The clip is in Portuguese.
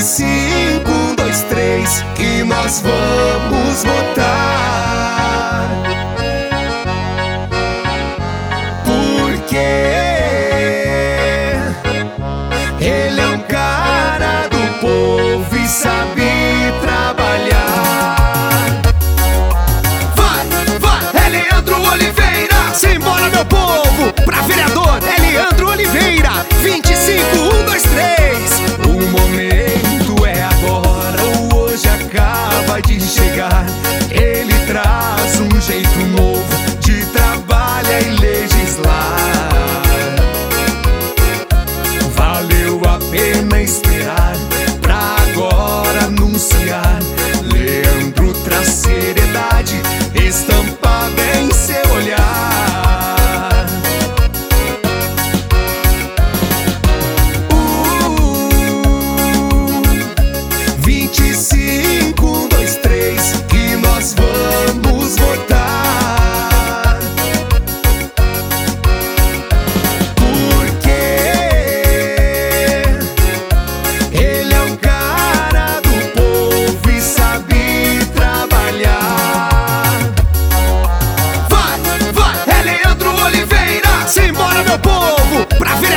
25, 1, 2, 3, que nós vamos votar. Porque ele é um cara do povo e sabe trabalhar. Vai, vai, é Leandro Oliveira. Simbora, meu povo, pra vereador é Leandro Oliveira. 25, 1, 2, 3. O momento é agora, o hoje acaba de chegar. Ele traz um jeito novo de trabalhar e legislar. Valeu a pena esperar pra agora anunciar. Leandro traz seriedade estampada em seu olhar. 25, 1, 2, 3, que nós vamos votar. Porque ele é um cara do povo e sabe trabalhar. Vai, vai, é Leandro Oliveira. Simbora, meu povo, pra ver